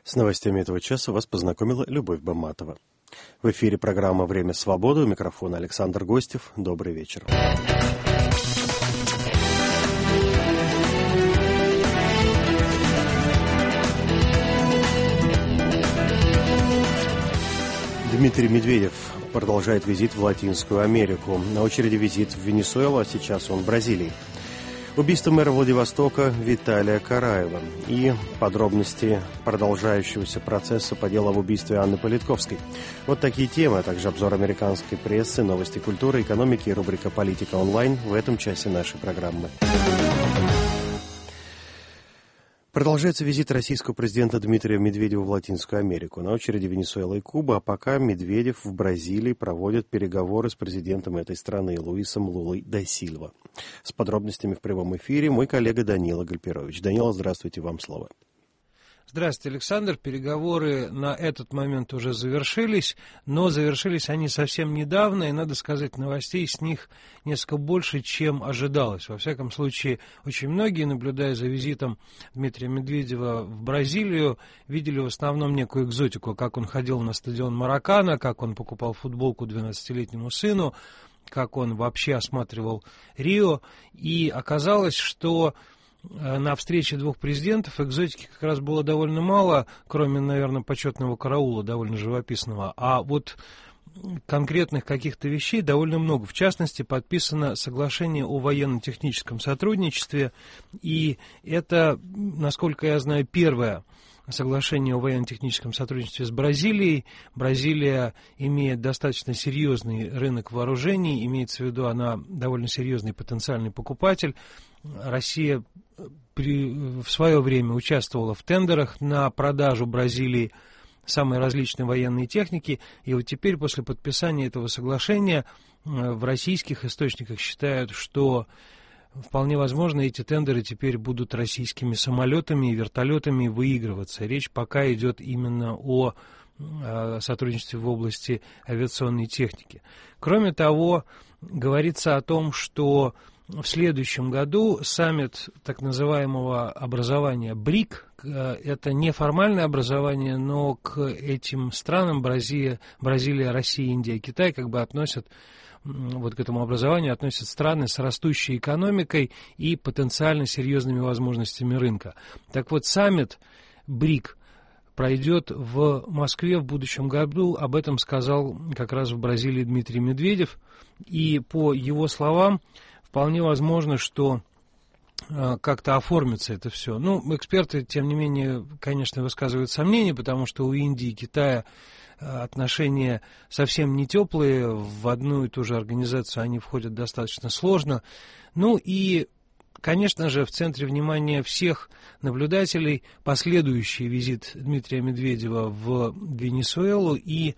С новостями этого часа вас познакомила Любовь Баматова. В эфире программа «Время свободы». У микрофона Александр Гостев. Добрый вечер. Дмитрий Медведев продолжает визит в Латинскую Америку. На очереди визит в Венесуэлу, а сейчас он в Бразилии. Убийство мэра Владивостока Виталия Караева и подробности продолжающегося процесса по делу об убийстве Анны Политковской. Вот такие темы, а также обзор американской прессы, новости культуры, экономики и рубрика «Политика онлайн» в этом часе нашей программы. Продолжается визит российского президента Дмитрия Медведева в Латинскую Америку. На очереди Венесуэла и Куба, а пока Медведев в Бразилии проводит переговоры с президентом этой страны Луисом Лулой да Сильва. С подробностями в прямом эфире мой коллега Данила Гальперович. Данила, здравствуйте, вам слово. Здравствуйте, Александр. Переговоры на этот момент уже завершились, но завершились они совсем недавно, и, надо сказать, новостей с них несколько больше, чем ожидалось. Во всяком случае, очень многие, наблюдая за визитом Дмитрия Медведева в Бразилию, видели в основном некую экзотику, как он ходил на стадион Маракана, как он покупал футболку 12-летнему сыну, как он вообще осматривал Рио, и оказалось, что на встрече двух президентов экзотики как раз было довольно мало, кроме, наверное, почетного караула, довольно живописного, а вот конкретных каких-то вещей довольно много. В частности, подписано соглашение о военно-техническом сотрудничестве, и это, насколько я знаю, первое соглашение о военно-техническом сотрудничестве с Бразилией. Бразилия имеет достаточно серьезный рынок вооружений, имеется в виду, она довольно серьезный потенциальный покупатель. Россия в свое время участвовала в тендерах на продажу Бразилии самой различной военной техники, и вот теперь, после подписания этого соглашения, в российских источниках считают, что вполне возможно, эти тендеры теперь будут российскими самолетами и вертолетами выигрываться. Речь пока идет именно о сотрудничестве в области авиационной техники. Кроме того, говорится о том, что в следующем году саммит так называемого образования БРИК, это неформальное образование, но к этим странам Бразилия, Россия, Индия, Китай как бы относят, вот к этому образованию относят страны с растущей экономикой и потенциально серьезными возможностями рынка. Так вот, саммит БРИК пройдет в Москве в будущем году. Об этом сказал как раз в Бразилии Дмитрий Медведев. И по его словам, вполне возможно, что как-то оформится это все. Ну, эксперты, тем не менее, конечно, высказывают сомнения, потому что у Индии и Китая отношения совсем не теплые, в одну и ту же организацию они входят достаточно сложно. Ну и, конечно же, в центре внимания всех наблюдателей последующий визит Дмитрия Медведева в Венесуэлу, и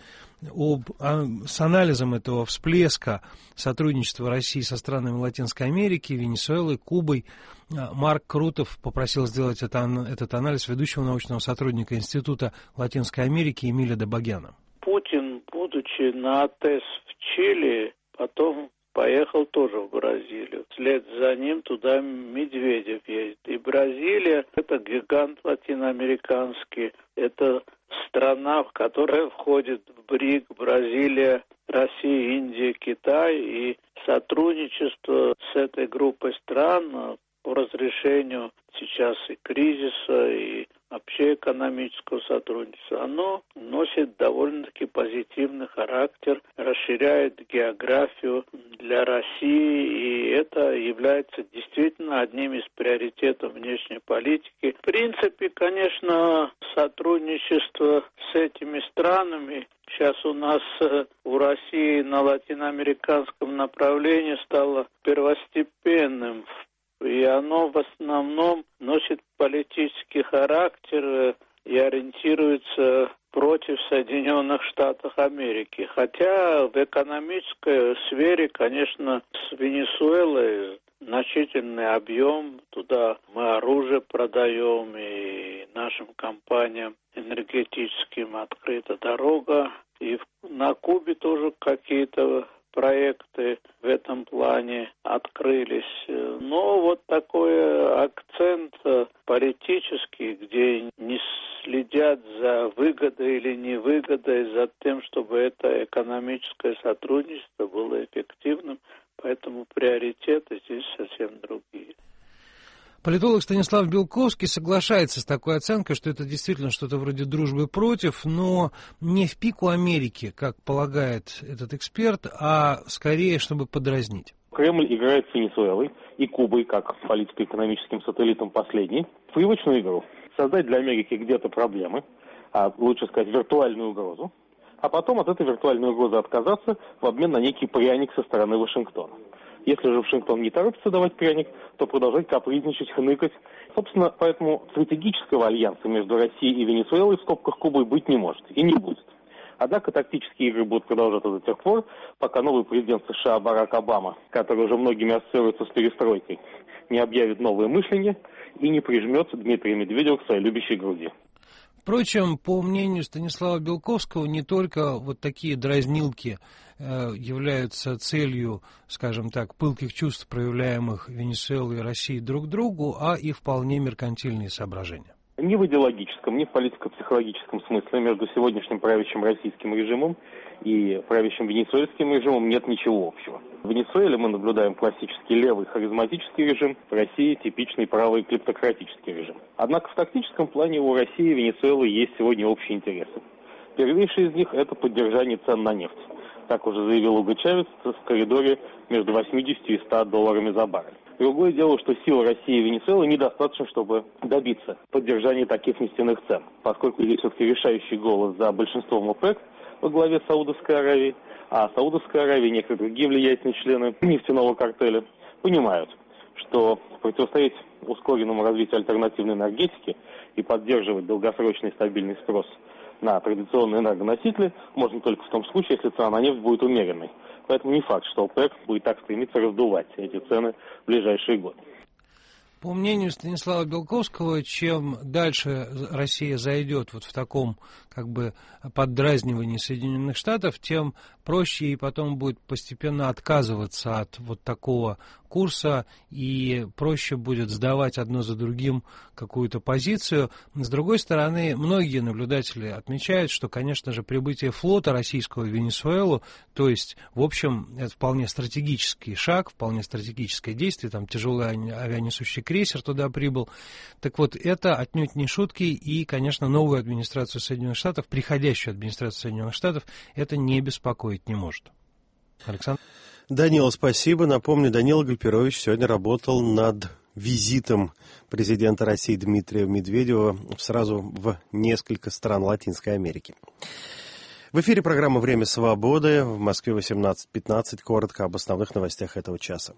с анализом этого всплеска сотрудничества России со странами Латинской Америки, Венесуэлы, Кубой, Марк Крутов попросил сделать этот анализ ведущего научного сотрудника Института Латинской Америки Эмиля Добогяна. Путин, будучи на АТЭС в Чили, потом поехал тоже в Бразилию. Вслед за ним туда Медведев ездит. И Бразилия – это гигант латиноамериканский, это страна, в которая входит в БРИК, Бразилия, Россия, Индия, Китай, и сотрудничество с этой группой стран по разрешению сейчас и кризиса, и вообще экономического сотрудничества, оно носит довольно-таки позитивный характер, расширяет географию для России, и это является действительно одним из приоритетов внешней политики. В принципе, конечно, сотрудничество с этими странами сейчас у нас у России на латиноамериканском направлении стало первостепенным, и оно в основном носит политический характер и ориентируется против Соединенных Штатов Америки. Хотя в экономической сфере, конечно, с Венесуэлой значительный объем, туда мы оружие продаем, и нашим компаниям энергетическим открыта дорога. И на Кубе тоже какие-то проекты в этом плане открылись. Но вот такой акцент политический, где не следят за выгодой или невыгодой, за тем, чтобы это экономическое сотрудничество было эффективным, поэтому приоритеты здесь совсем другие. Политолог Станислав Белковский соглашается с такой оценкой, что это действительно что-то вроде дружбы против, но не в пику Америки, как полагает этот эксперт, а скорее, чтобы подразнить. Кремль играет с Венесуэлой и Кубой, как политико-экономическим сателлитом последней, в привычную игру. Создать для Америки где-то проблемы, а лучше сказать виртуальную угрозу, а потом от этой виртуальной угрозы отказаться в обмен на некий пряник со стороны Вашингтона. Если же Вашингтон не торопится давать пряник, то продолжать капризничать, хныкать. Собственно, поэтому стратегического альянса между Россией и Венесуэлой в скобках Кубой быть не может и не будет. Однако тактические игры будут продолжаться до тех пор, пока новый президент США Барак Обама, который уже многими ассоциируется с перестройкой, не объявит новое мышление и не прижмет Дмитрия Медведева к своей любящей груди. Впрочем, по мнению Станислава Белковского, не только вот такие дразнилки являются целью, скажем так, пылких чувств, проявляемых Венесуэлой и Россией друг к другу, а и вполне меркантильные соображения. Ни в идеологическом, ни в политико-психологическом смысле между сегодняшним правящим российским режимом и правящим венесуэльским режимом нет ничего общего. В Венесуэле мы наблюдаем классический левый харизматический режим, в России типичный правый клептократический режим. Однако в тактическом плане у России и Венесуэлы есть сегодня общие интересы. Первейший из них – это поддержание цен на нефть. Так уже заявил Уго Чавес в коридоре между 80 и 100 долларами за баррель. Другое дело, что сил России и Венесуэлы недостаточно, чтобы добиться поддержания таких нефтяных цен, поскольку есть все-таки решающий голос за большинством ОПЕК во главе Саудовской Аравии, а Саудовская Аравия и некоторые другие влиятельные члены нефтяного картеля понимают, что противостоять ускоренному развитию альтернативной энергетики и поддерживать долгосрочный стабильный спрос на традиционные энергоносители можно только в том случае, если цена на нефть будет умеренной. Поэтому не факт, что ОПЕК будет так стремиться раздувать эти цены в ближайшие годы. По мнению Станислава Белковского, чем дальше Россия зайдет вот в таком как бы поддразнивании Соединенных Штатов, тем проще ей потом будет постепенно отказываться от вот такого курса и проще будет сдавать одно за другим какую-то позицию. С другой стороны, многие наблюдатели отмечают, что, конечно же, прибытие флота российского в Венесуэлу, то есть, в общем, это вполне стратегический шаг, вполне стратегическое действие, там тяжелый авианесущий крейсер туда прибыл. Так вот, это отнюдь не шутки, и, конечно, новую администрацию Соединенных Штатов, приходящую администрацию Соединенных Штатов, это не беспокоить не может. Александр? Данила, спасибо. Напомню, Данила Гальперович сегодня работал над визитом президента России Дмитрия Медведева сразу в несколько стран Латинской Америки. В эфире программа «Время свободы». В Москве 18:15. Коротко об основных новостях этого часа.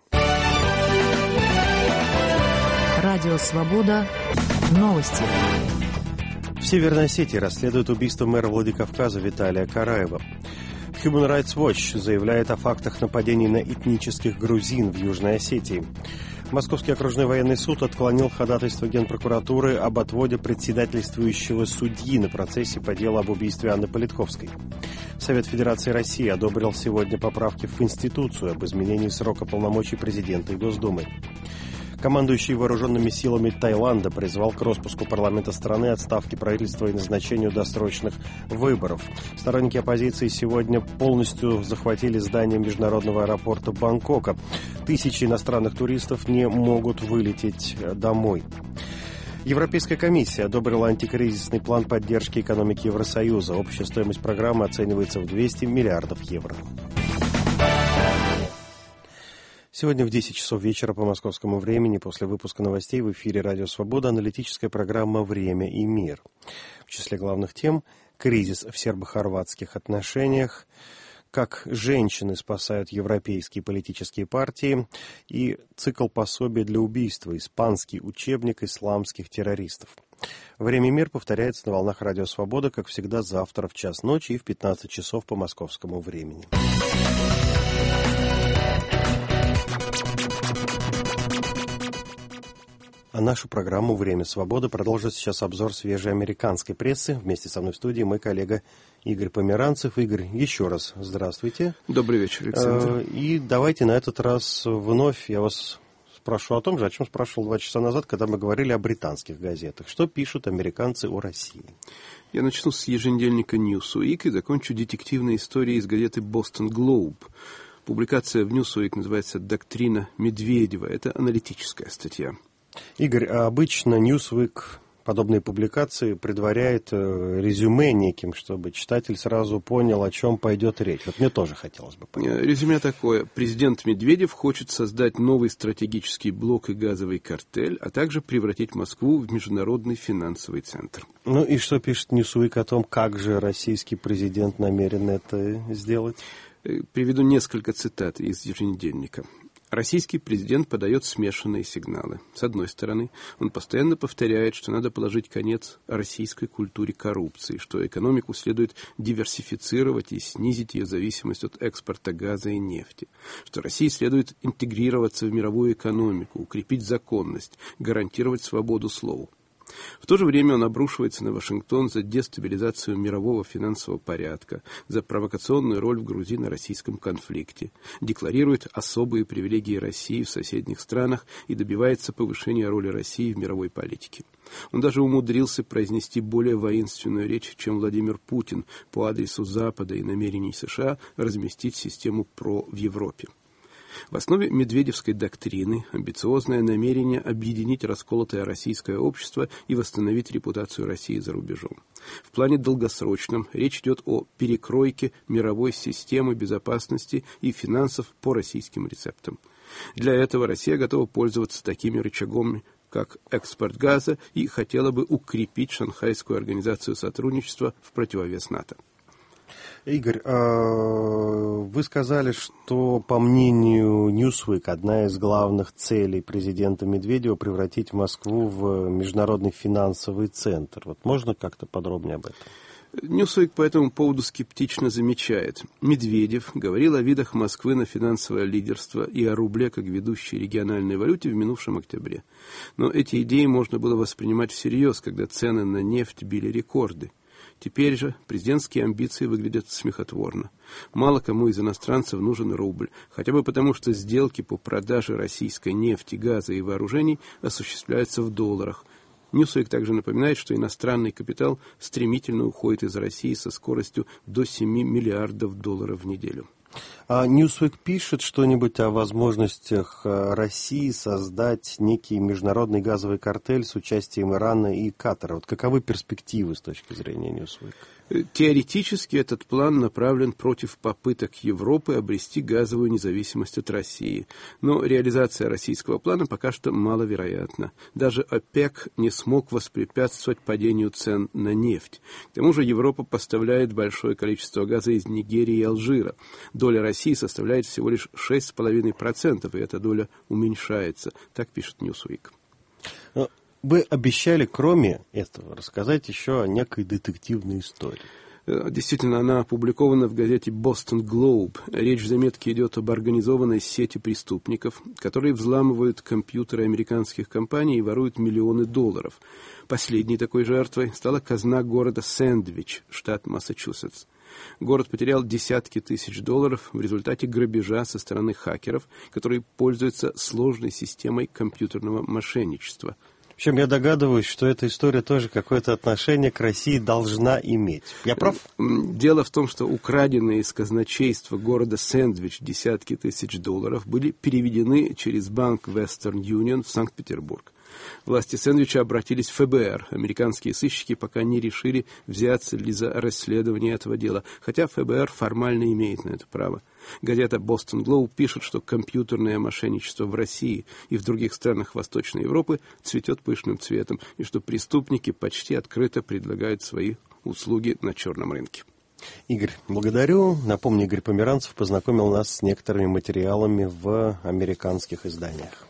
Радио «Свобода». Новости. В Северной Осетии расследуют убийство мэра Владикавказа Виталия Караева. Human Rights Watch заявляет о фактах нападений на этнических грузин в Южной Осетии. Московский окружной военный суд отклонил ходатайство Генпрокуратуры об отводе председательствующего судьи на процессе по делу об убийстве Анны Политковской. Совет Федерации России одобрил сегодня поправки в Конституцию об изменении срока полномочий президента и Госдумы. Командующий вооруженными силами Таиланда призвал к распуску парламента страны, отставке правительства и назначению досрочных выборов. Сторонники оппозиции сегодня полностью захватили здание международного аэропорта Бангкока. Тысячи иностранных туристов не могут вылететь домой. Европейская комиссия одобрила антикризисный план поддержки экономики Евросоюза. Общая стоимость программы оценивается в 200 миллиардов евро. Сегодня в 10 часов вечера по московскому времени, после выпуска новостей в эфире «Радио Свобода» аналитическая программа «Время и мир». В числе главных тем – кризис в сербо-хорватских отношениях, как женщины спасают европейские политические партии и цикл пособий для убийства, испанский учебник исламских террористов. «Время и мир» повторяется на волнах «Радио Свобода», как всегда, завтра в час ночи и в 15 часов по московскому времени. нашу программу «Время свободы» продолжит сейчас обзор свежей американской прессы. Вместе со мной в студии мой коллега Игорь Померанцев. Игорь, еще раз здравствуйте. Добрый вечер, Александр. И давайте на этот раз вновь я вас спрошу о том же, о чем спрашивал 2 часа назад, когда мы говорили о британских газетах. Что пишут американцы о России? Я начну с еженедельника Newsweek и закончу детективной историей из газеты Boston Globe. Публикация в Newsweek называется «Доктрина Медведева». Это аналитическая статья. Игорь, обычно Newsweek подобные публикации предваряет резюме неким, чтобы читатель сразу понял, о чем пойдет речь. Вот мне тоже хотелось бы понять. Резюме такое. Президент Медведев хочет создать новый стратегический блок и газовый картель, а также превратить Москву в международный финансовый центр. Ну и что пишет Newsweek о том, как же российский президент намерен это сделать? Приведу несколько цитат из еженедельника. Российский президент подает смешанные сигналы. С одной стороны, он постоянно повторяет, что надо положить конец российской культуре коррупции, что экономику следует диверсифицировать и снизить ее зависимость от экспорта газа и нефти, что России следует интегрироваться в мировую экономику, укрепить законность, гарантировать свободу слова. В то же время он обрушивается на Вашингтон за дестабилизацию мирового финансового порядка, за провокационную роль в грузино-российском конфликте, декларирует особые привилегии России в соседних странах и добивается повышения роли России в мировой политике. Он даже умудрился произнести более воинственную речь, чем Владимир Путин по адресу Запада и намерений США разместить систему ПРО в Европе. В основе медведевской доктрины амбициозное намерение объединить расколотое российское общество и восстановить репутацию России за рубежом. В плане долгосрочном речь идет о перекройке мировой системы безопасности и финансов по российским рецептам. Для этого Россия готова пользоваться такими рычагами, как экспорт газа, и хотела бы укрепить Шанхайскую организацию сотрудничества в противовес НАТО. Игорь, вы сказали, что, по мнению Newsweek, одна из главных целей президента Медведева превратить Москву в международный финансовый центр. Вот можно как-то подробнее об этом? Newsweek по этому поводу скептично замечает. Медведев говорил о видах Москвы на финансовое лидерство и о рубле как ведущей региональной валюте в минувшем октябре. Но эти идеи можно было воспринимать всерьез, когда цены на нефть били рекорды. Теперь же президентские амбиции выглядят смехотворно. Мало кому из иностранцев нужен рубль, хотя бы потому, что сделки по продаже российской нефти, газа и вооружений осуществляются в долларах. Newsweek также напоминает, что иностранный капитал стремительно уходит из России со скоростью до 7 миллиардов долларов в неделю. А Newsweek пишет что-нибудь о возможностях России создать некий международный газовый картель с участием Ирана и Катара. Вот каковы перспективы с точки зрения Newsweek? Теоретически этот план направлен против попыток Европы обрести газовую независимость от России. Но реализация российского плана пока что маловероятна. Даже ОПЕК не смог воспрепятствовать падению цен на нефть. К тому же Европа поставляет большое количество газа из Нигерии и Алжира. Доля России составляет всего лишь 6,5%, и эта доля уменьшается. Так пишет Newsweek. Вы обещали, кроме этого, рассказать еще о некой детективной истории. Действительно, она опубликована в газете Boston Globe. Речь в заметке идет об организованной сети преступников, которые взламывают компьютеры американских компаний и воруют миллионы долларов. Последней такой жертвой стала казна города Сэндвич, штат Массачусетс. Город потерял десятки тысяч долларов в результате грабежа со стороны хакеров, которые пользуются сложной системой компьютерного мошенничества. В общем, я догадываюсь, что эта история тоже какое-то отношение к России должна иметь. Я прав? Дело в том, что украденные из казначейства города Сэндвич десятки тысяч долларов были переведены через банк Western Union в Санкт-Петербург. Власти Сэндвича обратились в ФБР. Американские сыщики пока не решили, взяться ли за расследование этого дела, хотя ФБР формально имеет на это право. Газета Boston Globe пишет, что компьютерное мошенничество в России и в других странах Восточной Европы цветет пышным цветом, и что преступники почти открыто предлагают свои услуги на черном рынке. Игорь, благодарю. Напомню, Игорь Померанцев познакомил нас с некоторыми материалами в американских изданиях.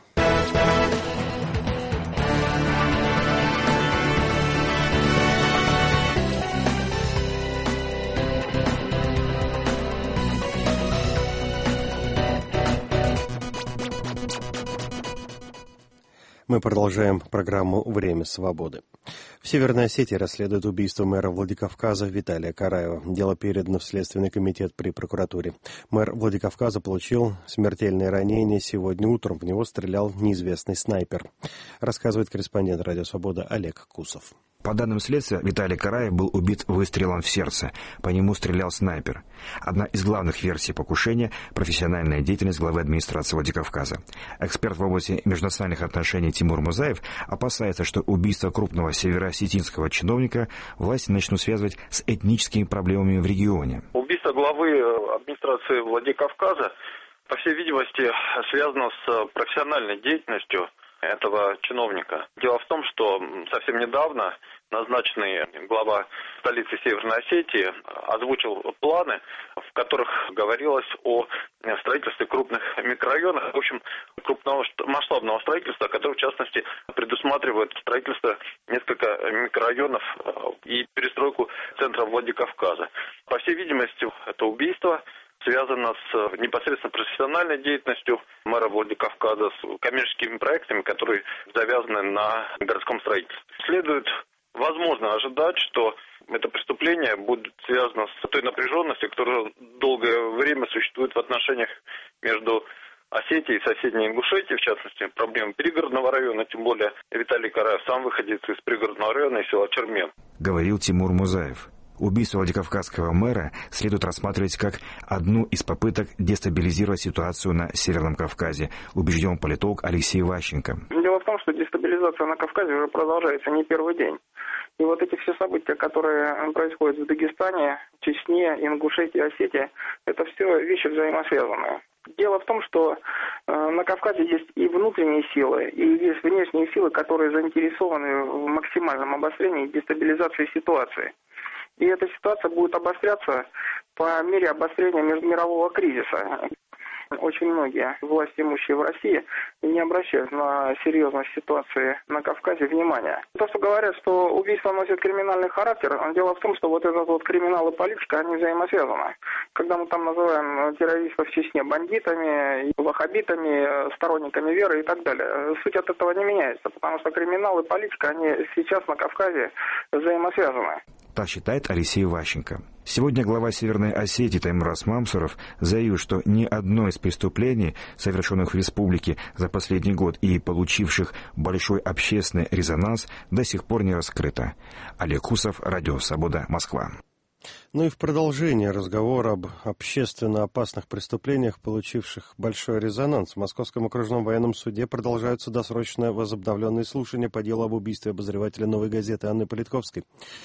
Мы продолжаем программу «Время свободы». В Северной Осетии расследуют убийство мэра Владикавказа Виталия Караева. Дело передано в Следственный комитет при прокуратуре. Мэр Владикавказа получил смертельное ранение сегодня утром. В него стрелял неизвестный снайпер. Рассказывает корреспондент «Радио Свобода» Олег Кусов. По данным следствия, Виталий Караев был убит выстрелом в сердце. По нему стрелял снайпер. Одна из главных версий покушения – профессиональная деятельность главы администрации Владикавказа. Эксперт в области межнациональных отношений Тимур Музаев опасается, что убийство крупного североосетинского чиновника власти начнут связывать с этническими проблемами в регионе. Убийство главы администрации Владикавказа, по всей видимости, связано с профессиональной деятельностью этого чиновника. Дело в том, что совсем недавно назначенный глава столицы Северной Осетии озвучил планы, в которых говорилось о строительстве крупных микрорайонов, в общем, крупного масштабного строительства, которое, в частности, предусматривает строительство нескольких микрорайонов и перестройку центра Владикавказа. По всей видимости, это убийство связано с непосредственно профессиональной деятельностью мэра Владикавказа, с коммерческими проектами, которые завязаны на городском строительстве. Следует, возможно, ожидать, что это преступление будет связано с той напряженностью, которая долгое время существует в отношениях между Осетией и соседней Ингушетией, в частности, проблемы пригородного района, тем более Виталий Караев сам выходит из пригородного района и села Чермен. Говорил Тимур Музаев. Убийство владикавказского мэра следует рассматривать как одну из попыток дестабилизировать ситуацию на Северном Кавказе, убежден политолог Алексей Ващенко. Дело в том, что дестабилизация на Кавказе уже продолжается не первый день. И вот эти все события, которые происходят в Дагестане, Чечне, Ингушетии, Осетии, это все вещи взаимосвязанные. Дело в том, что на Кавказе есть и внутренние силы, и есть внешние силы, которые заинтересованы в максимальном обострении и дестабилизации ситуации. И эта ситуация будет обостряться по мере обострения междумирового кризиса. Очень многие власти имущие в России не обращают на серьезность ситуации на Кавказе внимания. То, что говорят, что убийство носит криминальный характер, дело в том, что вот этот вот криминал и политика, они взаимосвязаны. Когда мы там называем террористов в Чечне бандитами, ваххабитами, сторонниками веры и так далее, суть от этого не меняется, потому что криминал и политика, они сейчас на Кавказе взаимосвязаны. Так считает Алексей Ващенко. Сегодня глава Северной Осетии Таймураз Мамсуров заявил, что ни одно из преступлений, совершенных в республике за последний год и получивших большой общественный резонанс, до сих пор не раскрыто. Олег Кусов, Радио Свобода, Москва. Ну и в продолжение разговора об общественно опасных преступлениях, получивших большой резонанс, в Московском окружном военном суде продолжаются досрочно возобновленные слушания по делу об убийстве обозревателя «Новой газеты» Анны Политковской.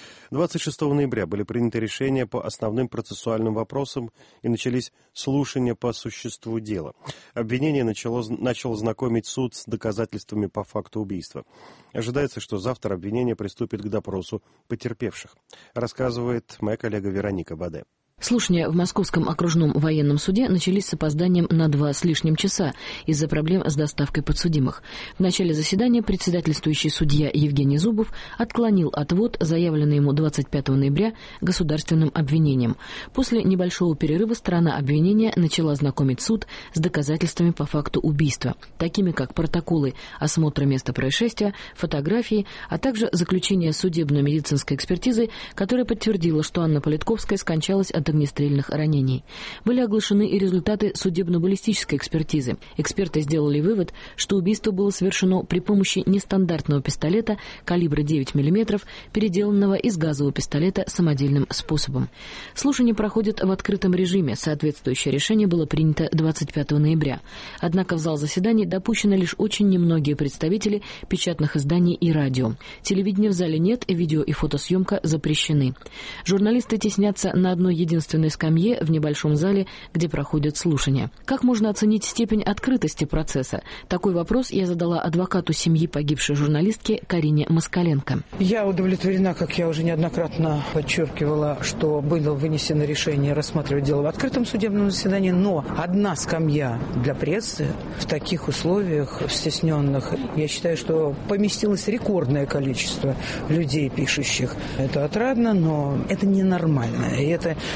26 ноября были приняты решения по основным процессуальным вопросам и начались слушания по существу дела. Обвинение начало знакомить суд с доказательствами по факту убийства. Ожидается, что завтра обвинение приступит к допросу потерпевших, рассказывает моя коллега Вероника Баде. Слушания в Московском окружном военном суде начались с опозданием на 2 с лишним часа из-за проблем с доставкой подсудимых. В начале заседания председательствующий судья Евгений Зубов отклонил отвод, заявленный ему 25 ноября государственным обвинением. После небольшого перерыва сторона обвинения начала знакомить суд с доказательствами по факту убийства, такими как протоколы осмотра места происшествия, фотографии, а также заключение судебно-медицинской экспертизы, которая подтвердила, что Анна Политковская скончалась от огнестрельных ранений. Были оглашены и результаты судебно-баллистической экспертизы. Эксперты сделали вывод, что убийство было совершено при помощи нестандартного пистолета калибра 9 мм, переделанного из газового пистолета самодельным способом. Слушания проходят в открытом режиме. Соответствующее решение было принято 25 ноября. Однако в зал заседаний допущены лишь очень немногие представители печатных изданий и радио. Телевидения в зале нет, видео и фотосъемка запрещены. Журналисты теснятся на одной единственной скамье в небольшом зале, где проходят слушания. Как можно оценить степень открытости процесса? Такой вопрос я задала адвокату семьи погибшей журналистки Карине Москаленко. Я удовлетворена, как я уже неоднократно подчеркивала, что было вынесено решение рассматривать дело в открытом судебном заседании, но одна скамья для прессы в таких условиях стесненных, я считаю, что поместилось рекордное количество людей, пишущих. Это отрадно, но это ненормально. И это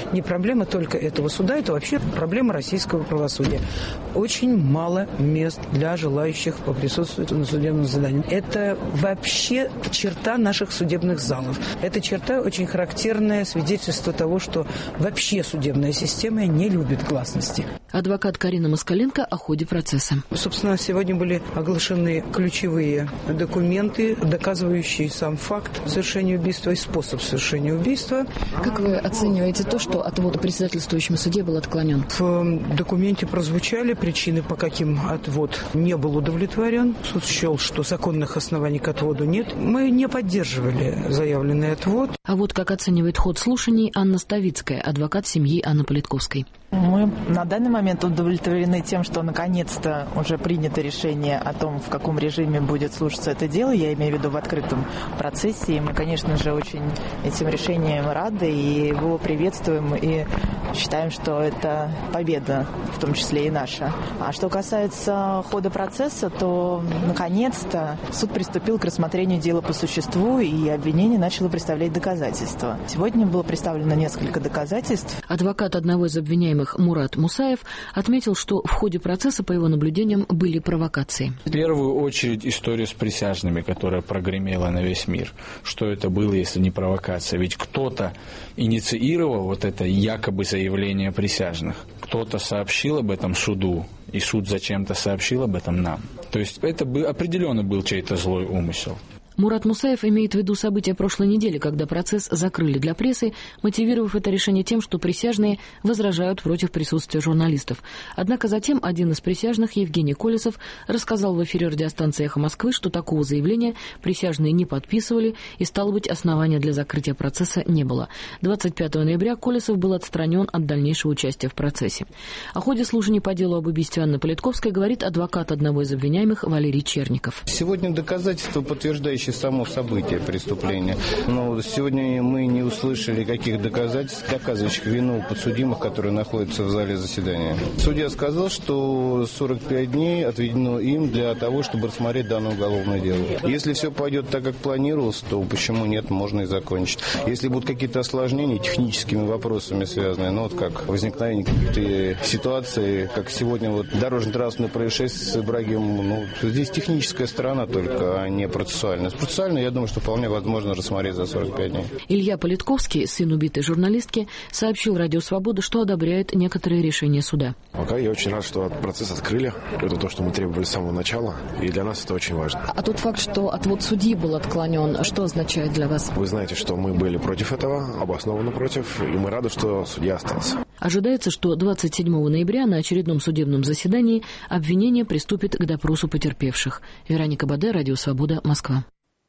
не проблема только этого суда, это вообще проблема российского правосудия. Очень мало мест для желающих поприсутствовать на судебном заседании. Это вообще черта наших судебных залов. Эта черта очень характерное свидетельство того, что вообще судебная система не любит гласности. Адвокат Карина Москаленко о ходе процесса. Собственно, сегодня были оглашены ключевые документы, доказывающие сам факт совершения убийства и способ совершения убийства. Как вы оцениваете то, что отвод председательствующему судье был отклонен? В документе прозвучали причины, по каким отвод не был удовлетворен. Суд счел, что законных оснований к отводу нет. Мы не поддерживали заявленный отвод. А вот как оценивает ход слушаний Анна Ставицкая, адвокат семьи Анны Политковской. Мы на данный момент удовлетворены тем, что наконец-то уже принято решение о том, в каком режиме будет слушаться это дело, я имею в виду в открытом процессе. И мы, конечно же, очень этим решением рады и его приветствуем и считаем, что это победа, в том числе и наша. А что касается хода процесса, то наконец-то суд приступил к рассмотрению дела по существу, и обвинение начало представлять доказательства. Сегодня было представлено несколько доказательств. Адвокат одного из обвиняемых Мурат Мусаев отметил, что в ходе процесса, по его наблюдениям, были провокации. В первую очередь история с присяжными, которая прогремела на весь мир. Что это было, если не провокация? Ведь кто-то инициировал вот это якобы заявление присяжных. Кто-то сообщил об этом суду, и суд зачем-то сообщил об этом нам. То есть это определенно был чей-то злой умысел. Мурат Мусаев имеет в виду события прошлой недели, когда процесс закрыли для прессы, мотивировав это решение тем, что присяжные возражают против присутствия журналистов. Однако затем один из присяжных, Евгений Колесов, рассказал в эфире радиостанции «Эхо Москвы», что такого заявления присяжные не подписывали, и, стало быть, основания для закрытия процесса не было. 25 ноября Колесов был отстранен от дальнейшего участия в процессе. О ходе слушаний по делу об убийстве Анны Политковской говорит адвокат одного из обвиняемых Валерий Черников. Сегодня доказательства, подтверждающие само событие преступления. Но сегодня мы не услышали каких доказательств, доказывающих вину подсудимых, которые находятся в зале заседания. Судья сказал, что 45 дней отведено им для того, чтобы рассмотреть данное уголовное дело. Если все пойдет так, как планировалось, то почему нет, можно и закончить. Если будут какие-то осложнения техническими вопросами связанные, ну вот как возникновение каких-то ситуаций, как сегодня вот дорожно-транспортное происшествие с Ибрагимом, ну здесь техническая сторона только, а не процессуальная. Процессуально, я думаю, что вполне возможно рассмотреть за 45 дней. Илья Политковский, сын убитой журналистки, сообщил Радио Свобода, что одобряет некоторые решения суда. Пока я очень рад, что процесс открыли. Это то, что мы требовали с самого начала, и для нас это очень важно. А тот факт, что отвод судьи был отклонен, что означает для вас? Вы знаете, что мы были против этого, обоснованно против, и мы рады, что судья остался. Ожидается, что 27 ноября на очередном судебном заседании обвинение приступит к допросу потерпевших. Вероника Баде, Радио Свобода, Москва.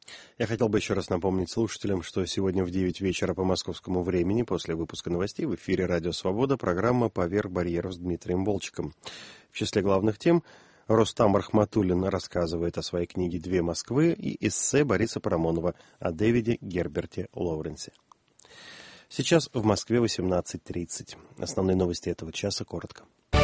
Я хотел бы еще раз напомнить слушателям, что сегодня в 9 вечера по московскому времени, после выпуска новостей, в эфире «Радио Свобода» программа «Поверх барьеров» с Дмитрием Волчиком. В числе главных тем Рустам Рахматуллин рассказывает о своей книге «Две Москвы» и эссе Бориса Парамонова о Дэвиде Герберте Лоуренсе. Сейчас в Москве 18:30. Основные новости этого часа коротко.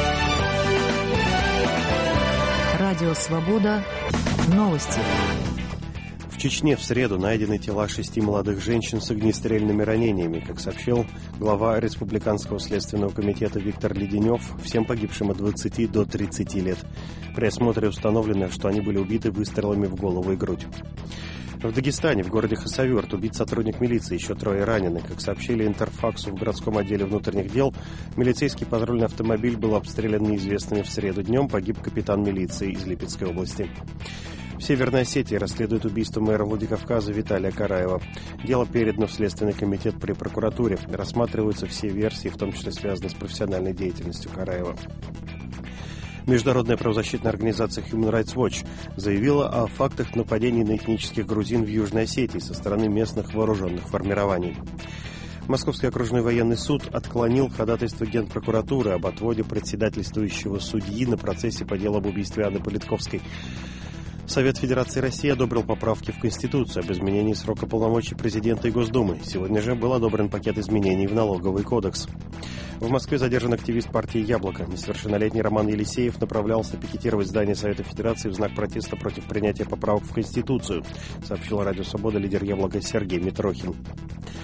Радио Свобода. Новости. В Чечне в среду найдены тела 6 молодых женщин с огнестрельными ранениями. Как сообщил глава Республиканского следственного комитета Виктор Леденев, всем погибшим от 20 до 30 лет. При осмотре установлено, что они были убиты выстрелами в голову и грудь. В Дагестане, в городе Хасавюрт, убит сотрудник милиции, еще 3 ранены. Как сообщили Интерфаксу в городском отделе внутренних дел, милицейский патрульный автомобиль был обстрелян неизвестными в среду днем, погиб капитан милиции из Липецкой области. В Северной Осетии расследуют убийство мэра Владикавказа Виталия Караева. Дело передано в Следственный комитет при прокуратуре. Рассматриваются все версии, в том числе связанные с профессиональной деятельностью Караева. Международная правозащитная организация Human Rights Watch заявила о фактах нападений на этнических грузин в Южной Осетии со стороны местных вооруженных формирований. Московский окружной военный суд отклонил ходатайство Генпрокуратуры об отводе председательствующего судьи на процессе по делу об убийстве Анны Политковской. Совет Федерации России одобрил поправки в Конституцию об изменении срока полномочий президента и Госдумы. Сегодня же был одобрен пакет изменений в налоговый кодекс. В Москве задержан активист партии «Яблоко». Несовершеннолетний Роман Елисеев направлялся пикетировать здание Совета Федерации в знак протеста против принятия поправок в Конституцию, сообщил Радио Свобода лидер «Яблока» Сергей Митрохин.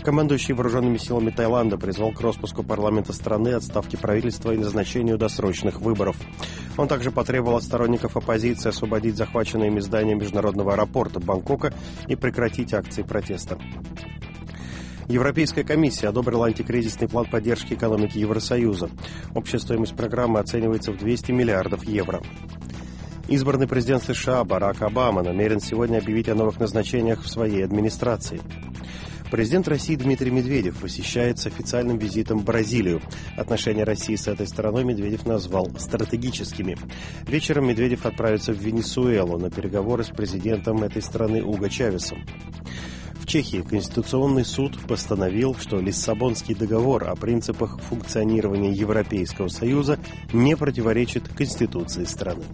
Командующий вооруженными силами Таиланда призвал к распуску парламента страны, отставке правительства и назначению досрочных выборов. Он также потребовал от сторонников оппозиции освободить захваченное ими здание международного аэропорта Бангкока и прекратить акции протеста. Европейская комиссия одобрила антикризисный план поддержки экономики Евросоюза. Общая стоимость программы оценивается в 200 миллиардов евро. Избранный президент США Барак Обама намерен сегодня объявить о новых назначениях в своей администрации. Президент России Дмитрий Медведев посещает с официальным визитом Бразилию. Отношения России с этой страной Медведев назвал стратегическими. Вечером Медведев отправится в Венесуэлу на переговоры с президентом этой страны Уго Чавесом. В Чехии Конституционный суд постановил, что Лиссабонский договор о принципах функционирования Европейского Союза не противоречит Конституции страны.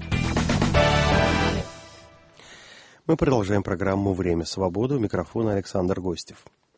Мы продолжаем программу «Время свободы». У микрофона Александр Гостев.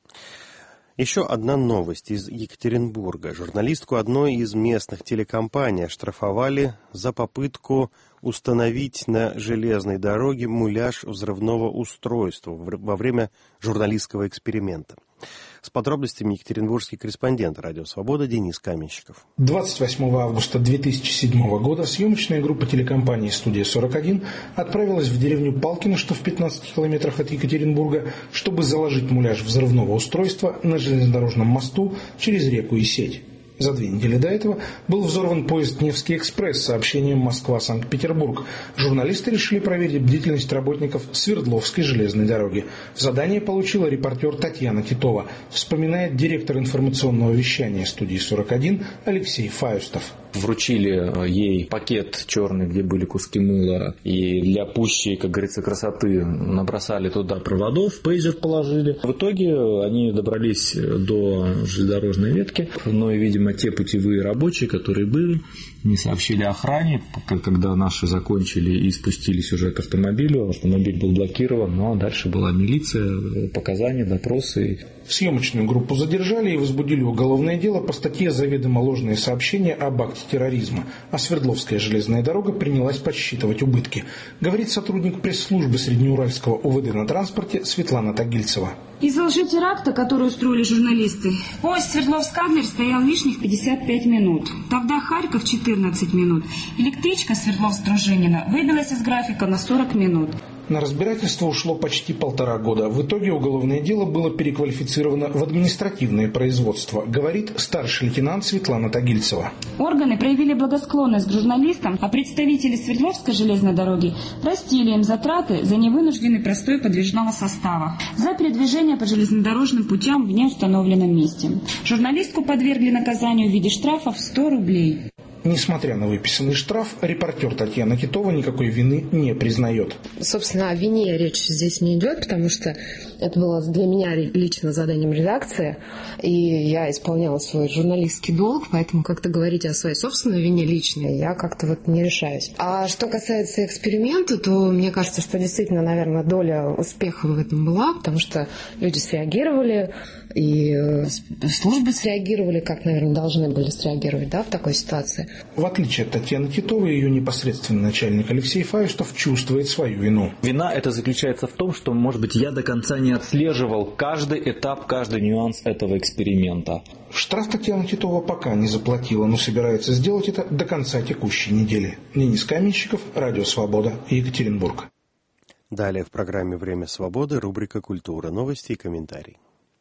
Еще одна новость из Екатеринбурга. Журналистку одной из местных телекомпаний оштрафовали за попытку установить на железной дороге муляж взрывного устройства во время журналистского эксперимента. С подробностями екатеринбургский корреспондент «Радио Свобода» Денис Каменщиков. 28 августа 2007 года съемочная группа телекомпании «Студия-41» отправилась в деревню Палкино, что в 15 километрах от Екатеринбурга, чтобы заложить муляж взрывного устройства на железнодорожном мосту через реку Исеть. За 2 недели до этого был взорван поезд «Невский экспресс» с сообщением «Москва-Санкт-Петербург». Журналисты решили проверить бдительность работников Свердловской железной дороги. Задание получила репортер Татьяна Титова, вспоминает директор информационного вещания студии 41 Алексей Фаюстов. Вручили ей пакет черный, где были куски мыла, и для пущей, как говорится, красоты набросали туда проводов, пейджер положили. В итоге они добрались до железнодорожной ветки, но, видимо, те путевые рабочие, которые были, не сообщили охране, когда наши закончили и спустились уже к автомобилю. Автомобиль был блокирован, но дальше была милиция, показания, допросы. Съемочную группу задержали и возбудили уголовное дело по статье «Заведомо ложные сообщения об акте терроризма», а Свердловская железная дорога принялась подсчитывать убытки, говорит сотрудник пресс-службы Среднеуральского УВД на транспорте Светлана Тагильцева. Из-за лжетеракта, который устроили журналисты, поезд Свердловск-Кадмер стоял лишних 55 минут. Тогда Харьков 14 минут. Электричка Свердловск-Дружинина выбилась из графика на 40 минут. На разбирательство ушло почти 1,5 года. В итоге уголовное дело было переквалифицировано в административное производство, говорит старший лейтенант Светлана Тагильцева. Органы проявили благосклонность к журналистам, а представители Свердловской железной дороги простили им затраты за невынужденный простой подвижного состава, за передвижение по железнодорожным путям в неустановленном месте. Журналистку подвергли наказанию в виде штрафа в 100 рублей. Несмотря на выписанный штраф, репортер Татьяна Титова никакой вины не признает. Собственно, о вине речь здесь не идет, потому что это было для меня лично заданием редакции, и я исполняла свой журналистский долг, поэтому как-то говорить о своей собственной вине личной я как-то не решаюсь. А что касается эксперимента, то мне кажется, что действительно, наверное, доля успеха в этом была, потому что люди среагировали, и службы среагировали, как, наверное, должны были среагировать, да, в такой ситуации. В отличие от Татьяны Титовой, ее непосредственный начальник Алексей Фаюстов чувствует свою вину. Вина это заключается в том, что, может быть, я до конца не отслеживал каждый этап, каждый нюанс этого эксперимента. Штраф Татьяна Титова пока не заплатила, но собирается сделать это до конца текущей недели. Денис Каменщиков, Радио Свобода, Екатеринбург. Далее в программе «Время свободы» рубрика «Культура», новости и комментарии.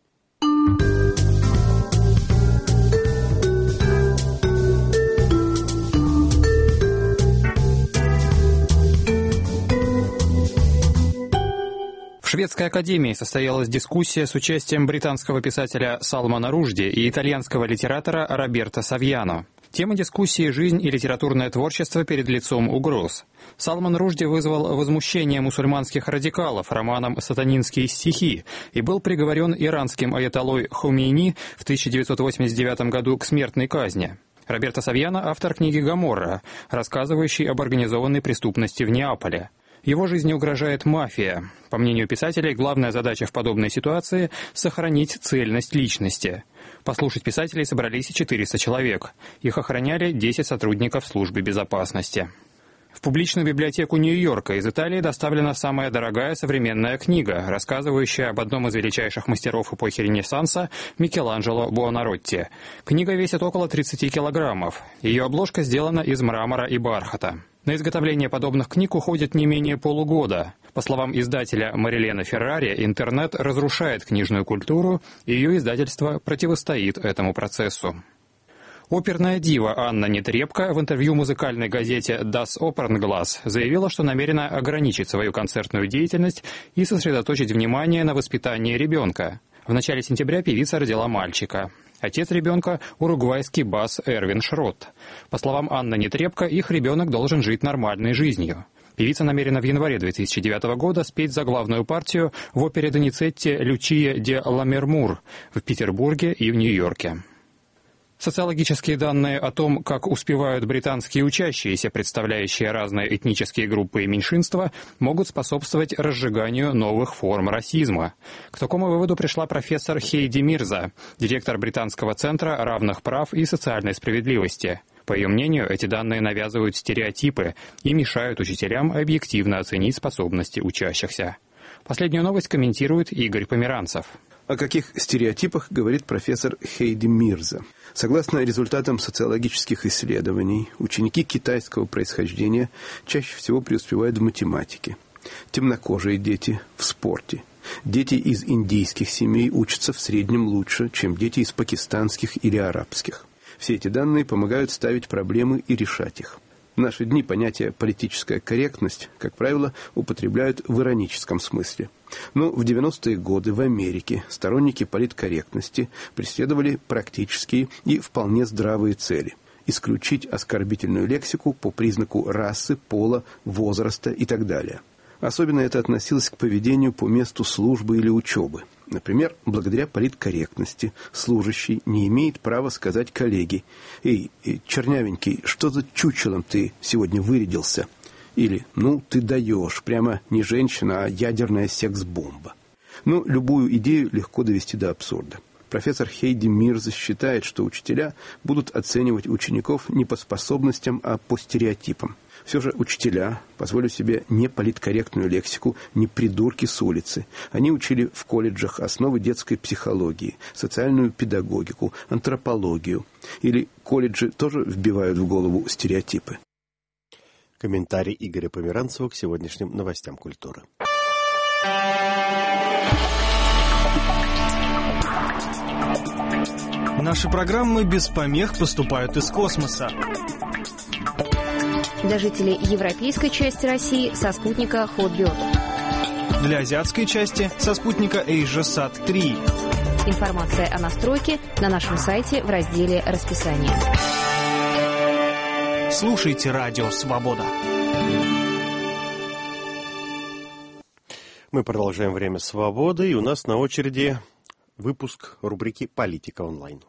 В Шведской академии состоялась дискуссия с участием британского писателя Салмана Ружди и итальянского литератора Роберто Савьяно. Тема дискуссии «Жизнь и литературное творчество перед лицом угроз». Салман Ружди вызвал возмущение мусульманских радикалов романом «Сатанинские стихи» и был приговорен иранским аятоллой Хомейни в 1989 году к смертной казни. Роберто Савьяно – автор книги «Гоморра», рассказывающей об организованной преступности в Неаполе. Его жизни угрожает мафия. По мнению писателей, главная задача в подобной ситуации – сохранить цельность личности. Послушать писателей собрались 400 человек. Их охраняли 10 сотрудников службы безопасности. В публичную библиотеку Нью-Йорка из Италии доставлена самая дорогая современная книга, рассказывающая об одном из величайших мастеров эпохи Ренессанса Микеланджело Буонаротти. Книга весит около 30 килограммов. Ее обложка сделана из мрамора и бархата. На изготовление подобных книг уходит не менее полугода. По словам издателя Марилена Феррари, интернет разрушает книжную культуру, и ее издательство противостоит этому процессу. Оперная дива Анна Нетребко в интервью музыкальной газете Das Opernglas заявила, что намерена ограничить свою концертную деятельность и сосредоточить внимание на воспитании ребенка. В начале сентября певица родила мальчика. Отец ребенка – уругвайский бас Эрвин Шротт. По словам Анны Нетребко, их ребенок должен жить нормальной жизнью. Певица намерена в январе 2009 года спеть заглавную партию в опере Доницетти «Лючия де Ламермур» в Петербурге и в Нью-Йорке. Социологические данные о том, как успевают британские учащиеся, представляющие разные этнические группы и меньшинства, могут способствовать разжиганию новых форм расизма. К такому выводу пришла профессор Хейди Мирза, директор Британского центра равных прав и социальной справедливости. По ее мнению, эти данные навязывают стереотипы и мешают учителям объективно оценить способности учащихся. Последнюю новость комментирует Игорь Померанцев. О каких стереотипах говорит профессор Хейди Мирза? Согласно результатам социологических исследований, ученики китайского происхождения чаще всего преуспевают в математике. Темнокожие дети – в спорте. Дети из индийских семей учатся в среднем лучше, чем дети из пакистанских или арабских. Все эти данные помогают ставить проблемы и решать их. В наши дни понятие «политическая корректность», как правило, употребляют в ироническом смысле. Но в 90-е годы в Америке сторонники политкорректности преследовали практические и вполне здравые цели – исключить оскорбительную лексику по признаку расы, пола, возраста и так далее. Особенно это относилось к поведению по месту службы или учебы. Например, благодаря политкорректности служащий не имеет права сказать коллеге: «Эй, чернявенький, что за чучелом ты сегодня вырядился?» Или «Ну, ты даешь, прямо не женщина, а ядерная секс-бомба». Но любую идею легко довести до абсурда. Профессор Хейди Мирза считает, что учителя будут оценивать учеников не по способностям, а по стереотипам. Все же учителя, позволю себе не политкорректную лексику, не придурки с улицы. Они учили в колледжах основы детской психологии, социальную педагогику, антропологию. Или колледжи тоже вбивают в голову стереотипы. Комментарий Игоря Померанцева к сегодняшним новостям культуры. Наши программы без помех поступают из космоса. Для жителей европейской части России со спутника Hotbird. Для азиатской части со спутника AsiaSat 3. Информация о настройке на нашем сайте в разделе «Расписание». Слушайте «Радио Свобода». Мы продолжаем «Время свободы», и у нас на очереди выпуск рубрики «Политика онлайн».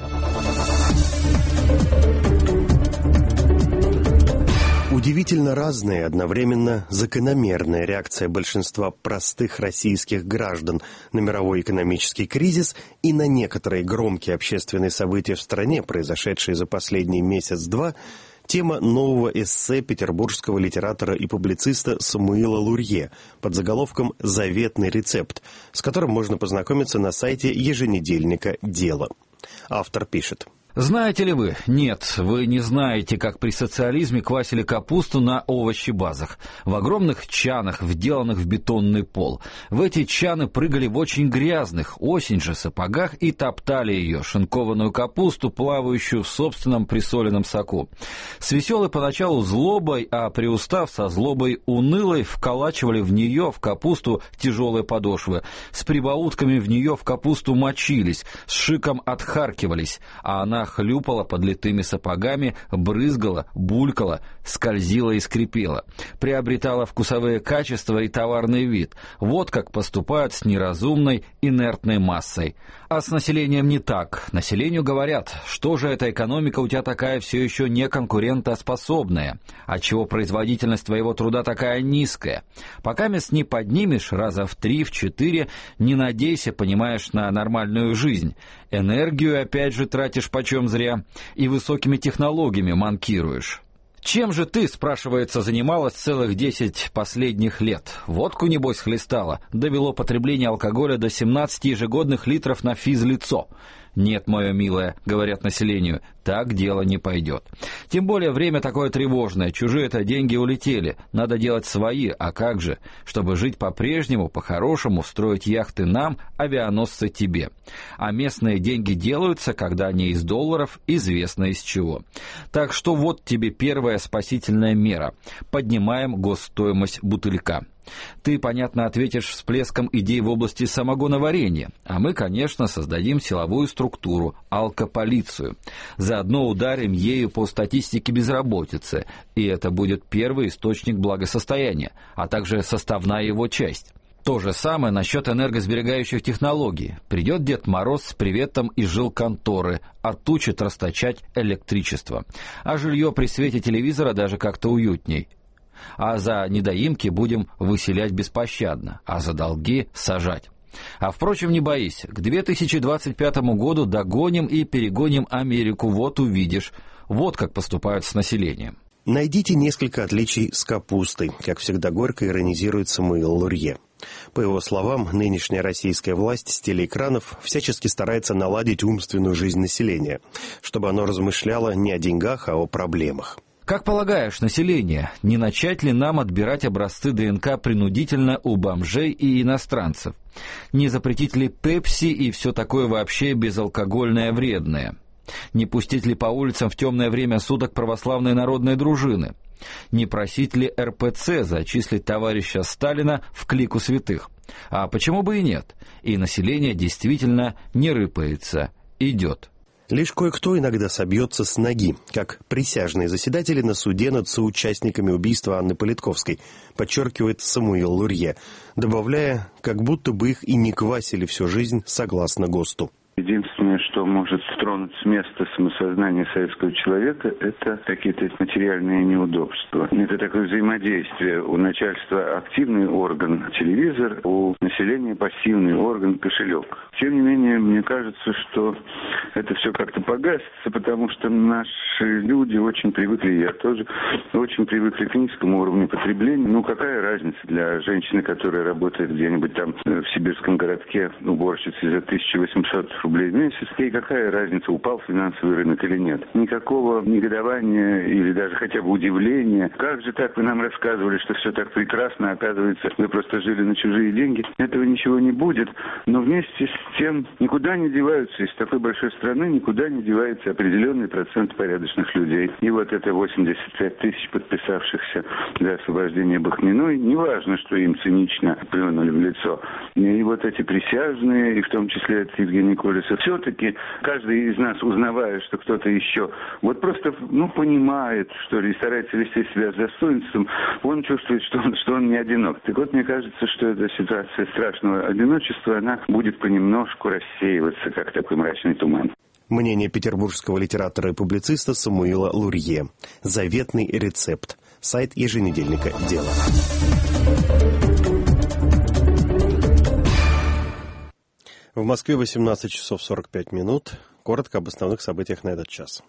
Удивительно разная и одновременно закономерная реакция большинства простых российских граждан на мировой экономический кризис и на некоторые громкие общественные события в стране, произошедшие за последний месяц-два, тема нового эссе петербургского литератора и публициста Самуила Лурье под заголовком «Заветный рецепт», с которым можно познакомиться на сайте еженедельника «Дело». Автор пишет: Знаете ли вы? Нет, вы не знаете, как при социализме квасили капусту на овощебазах, в огромных чанах, вделанных в бетонный пол. В эти чаны прыгали в очень грязных, осень же, сапогах и топтали ее, шинкованную капусту, плавающую в собственном присоленном соку. С веселой поначалу злобой, а приустав со злобой унылой, вколачивали в нее, в капусту, тяжелые подошвы. С прибаутками в нее в капусту мочились, с шиком отхаркивались, а она хлюпала под литыми сапогами, брызгала, булькала, скользила и скрипела, приобретала вкусовые качества и товарный вид. Вот как поступают с неразумной, инертной массой. А с населением не так. Населению говорят: что же эта экономика у тебя такая все еще не конкурентоспособная? Отчего производительность твоего труда такая низкая? Пока мест не поднимешь раза в 3, в 4, не надейся, понимаешь, на нормальную жизнь. Энергию опять же тратишь почем зря и высокими технологиями манкируешь. Чем же ты, спрашивается, занималась целых 10 последних лет? Водку, небось, хлестала? Довело потребление алкоголя до 17 ежегодных литров на физлицо. Нет, мое милое, говорят населению, так дело не пойдет. Тем более время такое тревожное, чужие-то деньги улетели, надо делать свои, а как же? Чтобы жить по-прежнему, по-хорошему, строить яхты нам, авианосцы тебе. А местные деньги делаются, когда не из долларов, известно из чего. Так что вот тебе первая спасительная мера. Поднимаем госстоимость бутылька. Ты, понятно, ответишь всплеском идей в области самогоноварения, а мы, конечно, создадим силовую структуру, алкополицию. Заодно ударим ею по статистике безработицы, и это будет первый источник благосостояния, а также составная его часть. То же самое насчет энергосберегающих технологий. Придет Дед Мороз с приветом из жилконторы, отучит расточать электричество. А жилье при свете телевизора даже как-то уютней. А за недоимки будем выселять беспощадно, а за долги сажать. А впрочем, не боись, к 2025 году догоним и перегоним Америку, вот увидишь. Вот как поступают с населением. Найдите несколько отличий с капустой, как всегда горько иронизирует Самуил Лурье. По его словам, нынешняя российская власть с телеэкранов всячески старается наладить умственную жизнь населения, чтобы оно размышляло не о деньгах, а о проблемах. Как полагаешь, население, не начать ли нам отбирать образцы ДНК принудительно у бомжей и иностранцев? Не запретить ли пепси и все такое вообще безалкогольное вредное? Не пустить ли по улицам в темное время суток православные народные дружины? Не просить ли РПЦ зачислить товарища Сталина в клику святых? А почему бы и нет? И население действительно не рыпается, идет. Лишь кое-кто иногда собьется с ноги, как присяжные заседатели на суде над соучастниками убийства Анны Политковской, подчеркивает Самуил Лурье, добавляя, как будто бы их и не квасили всю жизнь согласно ГОСТу. Единственное, что может стронуть с места самосознание советского человека, это какие-то материальные неудобства. Это такое взаимодействие. У начальства активный орган телевизор, у населения пассивный орган кошелек. Тем не менее, мне кажется, что это все как-то погасится, потому что наши люди очень привыкли, я тоже, очень привыкли к низкому уровню потребления. Ну, какая разница для женщины, которая работает где-нибудь там в сибирском городке уборщицей за 1800 рублей в месяц, и какая разница, упал финансовый рынок или нет. Никакого негодования или даже хотя бы удивления. Как же так, вы нам рассказывали, что все так прекрасно, оказывается, вы просто жили на чужие деньги. Этого ничего не будет, но вместе с тем никуда не деваются, из такой большой страны никуда не девается определенный процент порядочных людей. И вот это 85 тысяч подписавшихся за освобождение Бахминой, неважно, что им цинично плюнули в лицо. И вот эти присяжные, и в том числе это Евгений Колесов, все-таки каждый из нас, узнавая, что кто-то еще вот просто понимает, что ли, и старается вести себя с достоинством, он чувствует, что он не одинок. Так вот, мне кажется, что эта ситуация страшного одиночества, она будет понемножку рассеиваться, как такой мрачный туман. Мнение петербургского литератора и публициста Самуила Лурье. Заветный рецепт. Сайт еженедельника «Дело». В Москве 18 часов 45 минут. Коротко об основных событиях на этот час.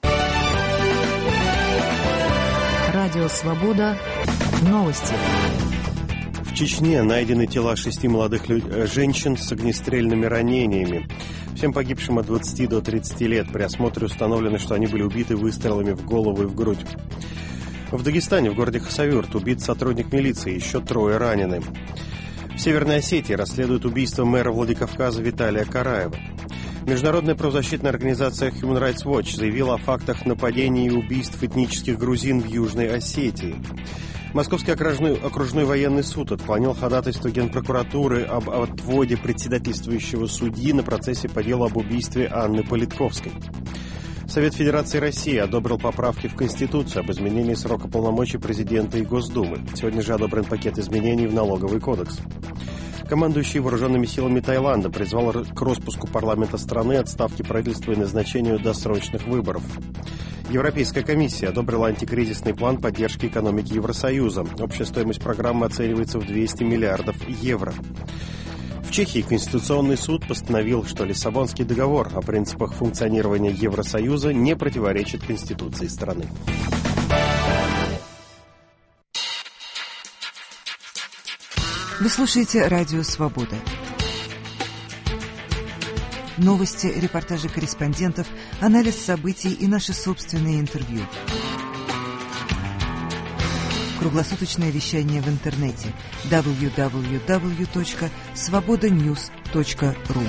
Радио «Свобода». Новости. В Чечне найдены тела 6 молодых женщин с огнестрельными ранениями. Всем погибшим от 20 до 30 лет. При осмотре установлено, что они были убиты выстрелами в голову и в грудь. В Дагестане, в городе Хасавюрт, убит сотрудник милиции, еще 3 ранены. В Северной Осетии расследуют убийство мэра Владикавказа Виталия Караева. Международная правозащитная организация Human Rights Watch заявила о фактах нападений и убийств этнических грузин в Южной Осетии. Московский окружной военный суд отклонил ходатайство Генпрокуратуры об отводе председательствующего судьи на процессе по делу об убийстве Анны Политковской. Совет Федерации России одобрил поправки в Конституцию об изменении срока полномочий президента и Госдумы. Сегодня же одобрен пакет изменений в налоговый кодекс. Командующий вооруженными силами Таиланда призвал к распуску парламента страны, отставке правительства и назначению досрочных выборов. Европейская комиссия одобрила антикризисный план поддержки экономики Евросоюза. Общая стоимость программы оценивается в 200 миллиардов евро. В Чехии Конституционный суд постановил, что Лиссабонский договор о принципах функционирования Евросоюза не противоречит Конституции страны. Вы слушаете «Радио Свобода». Новости, репортажи корреспондентов, анализ событий и наши собственные интервью. Круглосуточное вещание в интернете www.svobodanews.ru.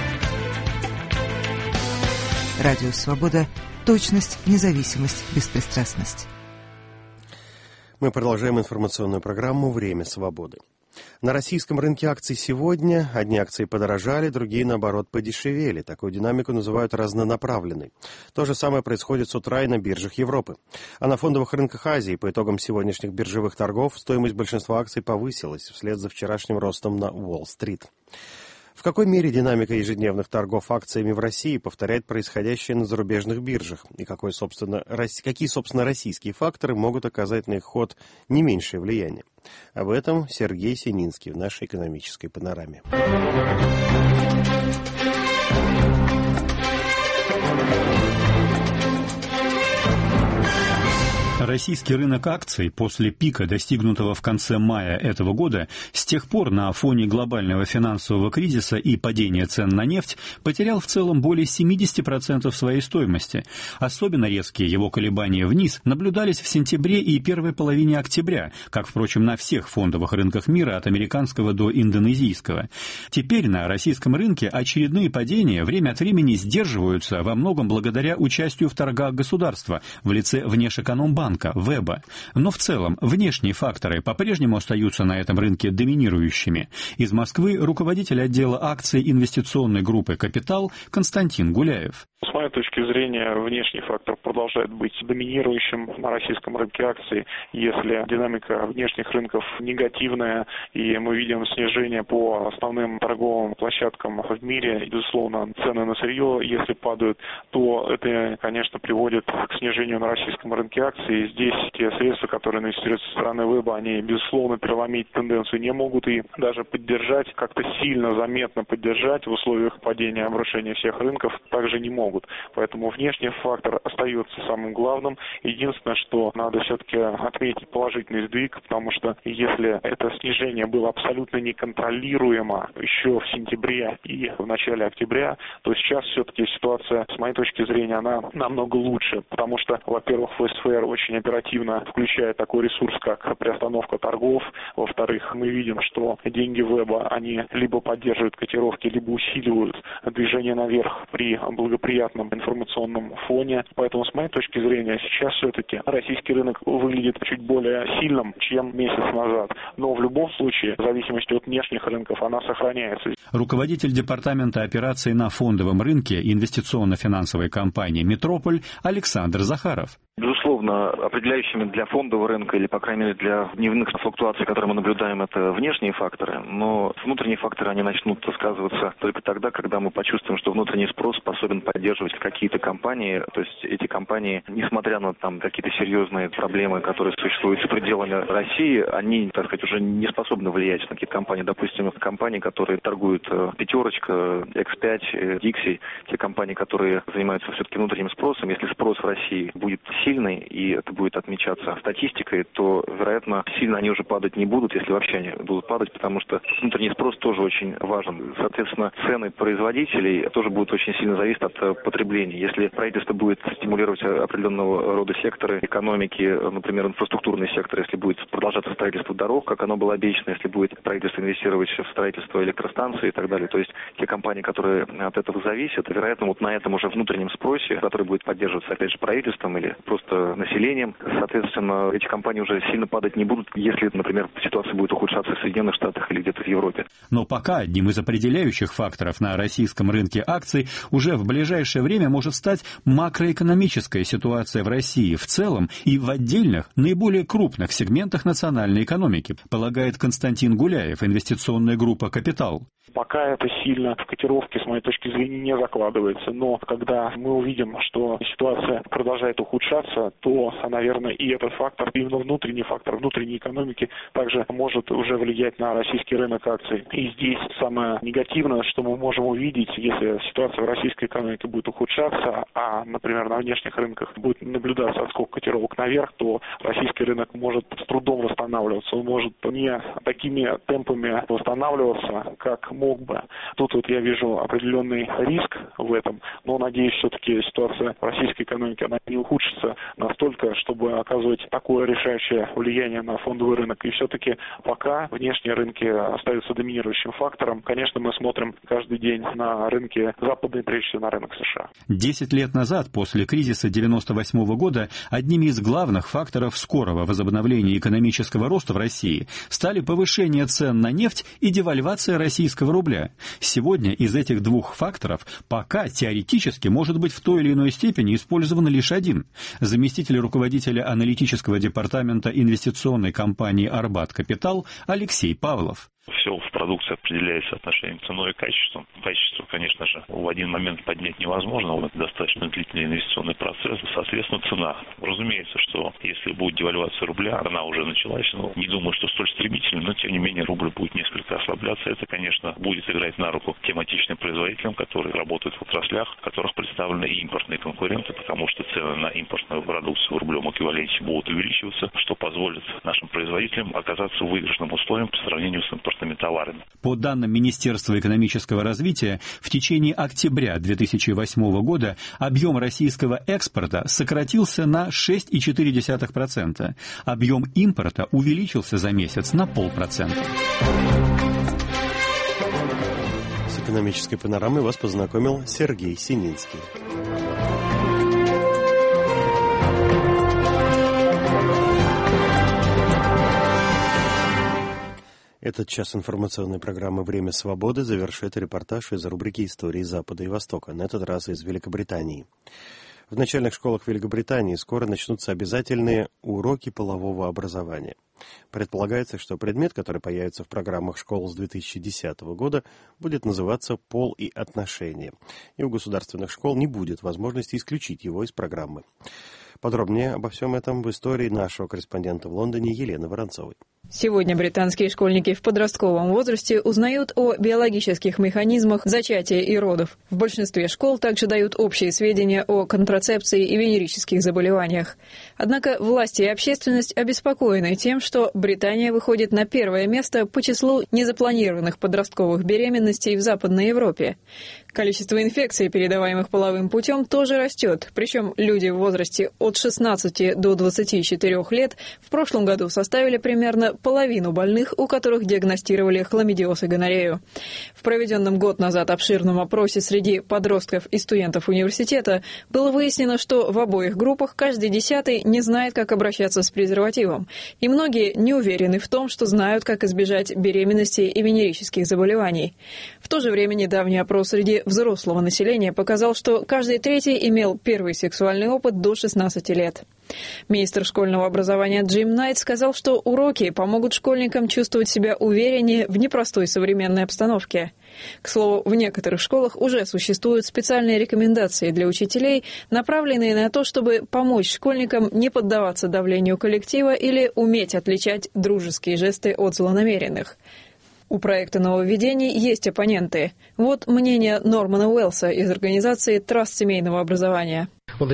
Радио Свобода. Точность, независимость, беспристрастность. Мы продолжаем информационную программу «Время свободы». На российском рынке акций сегодня одни акции подорожали, другие, наоборот, подешевели. Такую динамику называют разнонаправленной. То же самое происходит с утра и на биржах Европы. А на фондовых рынках Азии по итогам сегодняшних биржевых торгов стоимость большинства акций повысилась вслед за вчерашним ростом на Уолл-стрит. В какой мере динамика ежедневных торгов акциями в России повторяет происходящее на зарубежных биржах? И какие, собственно, российские факторы могут оказать на их ход не меньшее влияние? Об этом Сергей Сининский в нашей экономической панораме. Российский рынок акций после пика, достигнутого в конце мая этого года, с тех пор на фоне глобального финансового кризиса и падения цен на нефть потерял в целом более 70% своей стоимости. Особенно резкие его колебания вниз наблюдались в сентябре и первой половине октября, как, впрочем, на всех фондовых рынках мира от американского до индонезийского. Теперь на российском рынке очередные падения время от времени сдерживаются во многом благодаря участию в торгах государства в лице Внешэкономбанка, ВЭБа. Но в целом внешние факторы по-прежнему остаются на этом рынке доминирующими. Из Москвы руководитель отдела акций инвестиционной группы «Капитал» Константин Гуляев. С моей точки зрения, внешний фактор продолжает быть доминирующим на российском рынке акций. Если динамика внешних рынков негативная, и мы видим снижение по основным торговым площадкам в мире, безусловно, цены на сырье, если падают, то это, конечно, приводит к снижению на российском рынке акций. И здесь те средства, которые инвестируются со стороны ВЭБа, они, безусловно, переломить тенденцию не могут и даже поддержать, как-то сильно, заметно поддержать в условиях падения, обрушения всех рынков также не могут. Поэтому внешний фактор остается самым главным. Единственное, что надо все-таки отметить положительный сдвиг, потому что если это снижение было абсолютно неконтролируемо еще в сентябре и в начале октября, то сейчас все-таки ситуация, с моей точки зрения, она намного лучше, потому что, во-первых, ФСФР очень оперативно включает такой ресурс, как приостановка торгов. Во-вторых, мы видим, что деньги ВЭБа, они либо поддерживают котировки, либо усиливают движение наверх при благоприятном информационном фоне. Поэтому, с моей точки зрения, сейчас все-таки российский рынок выглядит чуть более сильным, чем месяц назад. Но в любом случае, в зависимости от внешних рынков, она сохраняется. Руководитель департамента операций на фондовом рынке инвестиционно-финансовой компании «Метрополь» Александр Захаров. Безусловно, определяющими для фондового рынка или, по крайней мере, для дневных флуктуаций, которые мы наблюдаем, это внешние факторы, но внутренние факторы, они начнут сказываться только тогда, когда мы почувствуем, что внутренний спрос способен поддерживать какие-то компании, то есть эти компании, несмотря на там какие-то серьезные проблемы, которые существуют за пределами России, они, так сказать, уже не способны влиять на какие-то компании. Допустим, компании, которые торгуют Пятерочка, X5, Dixie, те компании, которые занимаются все-таки внутренним спросом, если спрос в России будет сильный, и это будет отмечаться статистикой, то, вероятно, сильно они уже падать не будут, если вообще они будут падать, потому что внутренний спрос тоже очень важен. Соответственно, цены производителей тоже будут очень сильно зависеть от потребления. Если правительство будет стимулировать определенного рода секторы экономики, например, инфраструктурный сектор, если будет продолжаться строительство дорог, как оно было обещано, если будет правительство инвестировать в строительство электростанций и так далее, то есть те компании, которые от этого зависят, вероятно, вот на этом уже внутреннем спросе, который будет поддерживаться, опять же, правительством или просто населением, соответственно, эти компании уже сильно падать не будут, если, например, ситуация будет ухудшаться в Соединенных Штатах или где-то в Европе. Но пока одним из определяющих факторов на российском рынке акций уже в ближайшее время может стать макроэкономическая ситуация в России в целом и в отдельных, наиболее крупных сегментах национальной экономики, полагает Константин Гуляев, инвестиционная группа «Капитал». Пока это сильно в котировке, с моей точки зрения, не закладывается. Но когда мы увидим, что ситуация продолжает ухудшаться, то то, наверное, и этот фактор, именно внутренний фактор внутренней экономики, также может уже влиять на российский рынок акций. И здесь самое негативное, что мы можем увидеть, если ситуация в российской экономике будет ухудшаться, а, например, на внешних рынках будет наблюдаться отскок котировок наверх, то российский рынок может с трудом восстанавливаться. Он может не такими темпами восстанавливаться, как мог бы. Тут вот я вижу определенный риск в этом, но надеюсь, все-таки ситуация в российской экономике она не ухудшится настолько, чтобы оказывать такое решающее влияние на фондовый рынок. И все-таки пока внешние рынки остаются доминирующим фактором. Конечно, мы смотрим каждый день на рынки западные, прежде всего на рынок США. 10 лет назад, после кризиса 1998 года, одними из главных факторов скорого возобновления экономического роста в России стали повышение цен на нефть и девальвация российского рубля. Сегодня из этих двух факторов пока теоретически может быть в той или иной степени использован лишь один. Заместитель руководителя аналитического департамента инвестиционной компании «Арбат Капитал» Алексей Павлов. Все в продукции определяется отношением ценой и качеством. Качество, конечно же, в один момент поднять невозможно. Это достаточно длительный инвестиционный процесс. Соответственно, цена. Разумеется, что если будет девальвация рубля, она уже началась. Но не думаю, что столь стремительно, но тем не менее рубль будет несколько ослабляться. Это, конечно, будет играть на руку тем отечественным производителям, которые работают в отраслях, в которых представлены и импортные конкуренты, потому что цены на импортную продукцию в рублевом эквиваленте будут увеличиваться, что позволит нашим производителям оказаться в выигрышном условии по сравнению с импортными товарами. По данным Министерства экономического развития, в течение октября 2008 года объем российского экспорта сократился на 6,4%. Объем импорта увеличился за месяц на 0,5%. С экономической панорамой вас познакомил Сергей Сининский. Этот час информационной программы «Время свободы» завершит репортаж из рубрики «Истории Запада и Востока», на этот раз из Великобритании. В начальных школах Великобритании скоро начнутся обязательные уроки полового образования. Предполагается, что предмет, который появится в программах школ с 2010 года, будет называться «Пол и отношения». И у государственных школ не будет возможности исключить его из программы. Подробнее обо всем этом в истории нашего корреспондента в Лондоне Елены Воронцовой. Сегодня британские школьники в подростковом возрасте узнают о биологических механизмах зачатия и родов. В большинстве школ также дают общие сведения о контрацепции и венерических заболеваниях. Однако власти и общественность обеспокоены тем, что Британия выходит на первое место по числу незапланированных подростковых беременностей в Западной Европе. Количество инфекций, передаваемых половым путем, тоже растет. Причем люди в возрасте от 16 до 24 лет в прошлом году составили примерно половину больных, у которых диагностировали хламидиоз и гонорею. В проведенном год назад обширном опросе среди подростков и студентов университета было выяснено, что в обоих группах каждый 10-й не знает, как обращаться с презервативом, и многие не уверены в том, что знают, как избежать беременности и венерических заболеваний. В то же время недавний опрос среди взрослого населения показал, что каждый третий имел первый сексуальный опыт до 16 лет. Министр школьного образования Джим Найт сказал, что уроки помогут школьникам чувствовать себя увереннее в непростой современной обстановке. К слову, в некоторых школах уже существуют специальные рекомендации для учителей, направленные на то, чтобы помочь школьникам не поддаваться давлению коллектива или уметь отличать дружеские жесты от злонамеренных. У проекта нововведений есть оппоненты. Вот мнение Нормана Уэллса из организации «Траст семейного образования».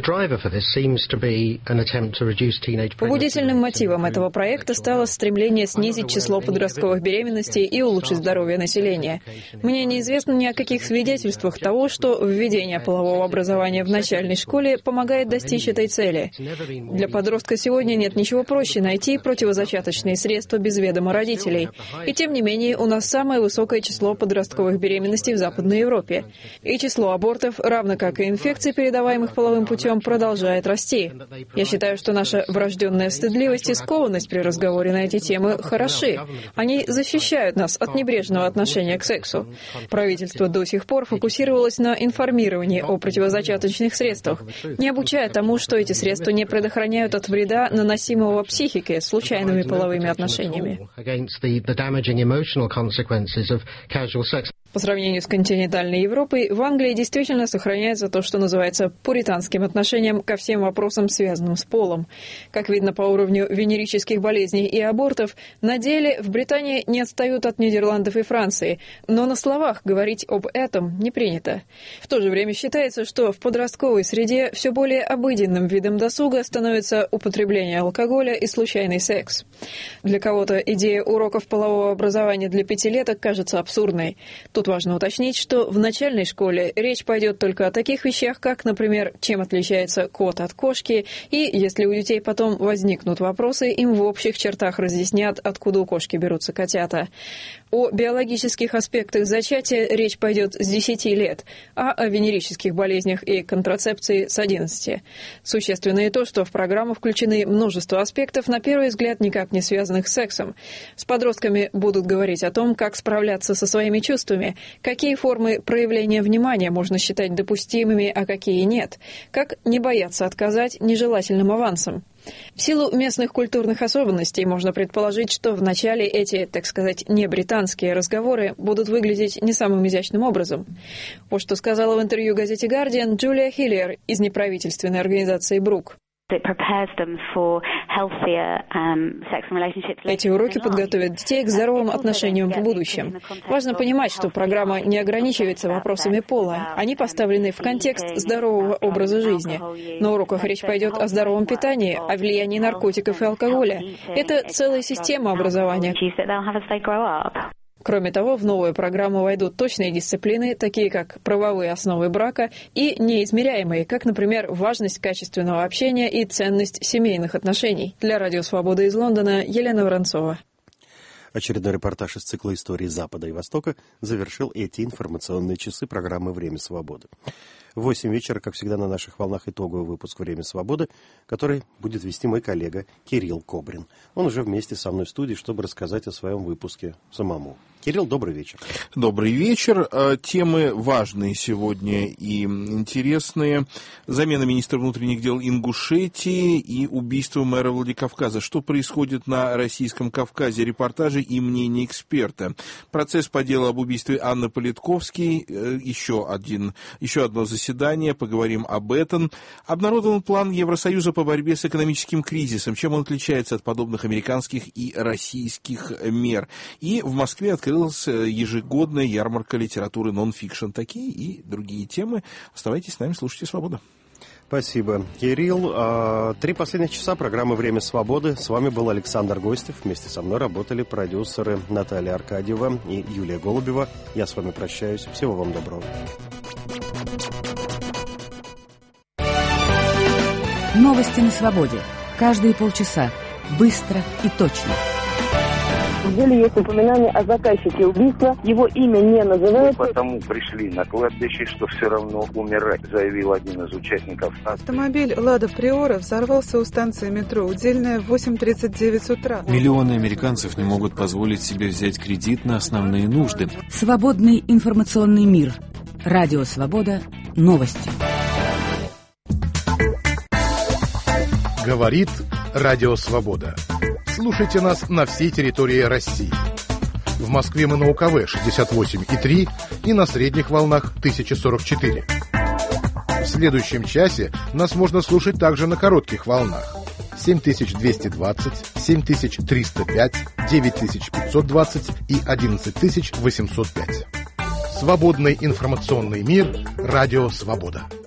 Побудительным мотивом этого проекта стало стремление снизить число подростковых беременностей и улучшить здоровье населения. Мне неизвестно ни о каких свидетельствах того, что введение полового образования в начальной школе помогает достичь этой цели. Для подростка сегодня нет ничего проще найти противозачаточные средства без ведома родителей. И тем не менее, у нас самое высокое число подростковых беременностей в Западной Европе. И число абортов, равно как и инфекций, передаваемых половым путем, продолжает расти. Я считаю, что наша врожденная стыдливость и скованность при разговоре на эти темы хороши. Они защищают нас от небрежного отношения к сексу. Правительство до сих пор фокусировалось на информировании о противозачаточных средствах, не обучая тому, что эти средства не предохраняют от вреда, наносимого психике случайными половыми отношениями. По сравнению с континентальной Европой, в Англии действительно сохраняется то, что называется пуританским отношением ко всем вопросам, связанным с полом. Как видно по уровню венерических болезней и абортов, на деле в Британии не отстают от Нидерландов и Франции, но на словах говорить об этом не принято. В то же время считается, что в подростковой среде все более обыденным видом досуга становится употребление алкоголя и случайный секс. Для кого-то идея уроков полового образования для пятилеток кажется абсурдной. Тут важно уточнить, что в начальной школе речь пойдет только о таких вещах, как, например, чем отличается кот от кошки, и если у детей потом возникнут вопросы, им в общих чертах разъяснят, откуда у кошки берутся котята. О биологических аспектах зачатия речь пойдет с 10 лет, а о венерических болезнях и контрацепции с 11. Существенно и то, что в программу включены множество аспектов, на первый взгляд, никак не связанных с сексом. С подростками будут говорить о том, как справляться со своими чувствами, какие формы проявления внимания можно считать допустимыми, а какие нет, как не бояться отказать нежелательным авансам. В силу местных культурных особенностей можно предположить, что вначале эти, так сказать, не британские разговоры будут выглядеть не самым изящным образом. Вот что сказала в интервью газете «Гардиан» Джулия Хиллер из неправительственной организации «Брук». Эти уроки подготовят детей к здоровым отношениям в будущем. Важно понимать, что программа не ограничивается вопросами пола. Они поставлены в контекст здорового образа жизни. На уроках речь пойдет о здоровом питании, о влиянии наркотиков и алкоголя. Это целая система образования. Кроме того, в новую программу войдут точные дисциплины, такие как правовые основы брака, и неизмеряемые, как, например, важность качественного общения и ценность семейных отношений. Для Радио Свобода из Лондона Елена Воронцова. Очередной репортаж из цикла «Истории Запада и Востока» завершил эти информационные часы программы «Время свободы». В 8 вечера, как всегда, на наших волнах итоговый выпуск «Время свободы», который будет вести мой коллега Кирилл Кобрин. Он уже вместе со мной в студии, чтобы рассказать о своем выпуске самому. Кирилл, добрый вечер. Добрый вечер. Темы важные сегодня и интересные. Замена министра внутренних дел Ингушетии и убийство мэра Владикавказа. Что происходит на Российском Кавказе? Репортажи и мнение эксперта. Процесс по делу об убийстве Анны Политковской. Еще одно заседание. Поговорим об этом. Обнародован план Евросоюза по борьбе с экономическим кризисом. Чем он отличается от подобных американских и российских мер? И в Москве открылась ежегодная ярмарка литературы нон-фикшн. Такие и другие темы. Оставайтесь с нами, слушайте «Свобода». Спасибо, Кирилл. 3 последних часа программы «Время свободы». С вами был Александр Гостев. Вместе со мной работали продюсеры Наталья Аркадьева и Юлия Голубева. Я с вами прощаюсь. Всего вам доброго. Новости на свободе. Каждые полчаса. Быстро и точно. В деле есть упоминание о заказчике убийства. Его имя не называют. Мы потому пришли на кладбище, что все равно умирать, заявил один из участников. Автомобиль «Лада Приора» взорвался у станции метро Удельная в 8:39 утра. Миллионы американцев не могут позволить себе взять кредит на основные нужды. Свободный информационный мир. Радио «Свобода». Новости. Говорит Радио Свобода. Слушайте нас на всей территории России. В Москве мы на УКВ 68,3 и на средних волнах 1044. В следующем часе нас можно слушать также на коротких волнах 7220, 7305, 9520 и 11805. Свободный информационный мир. Радио Свобода.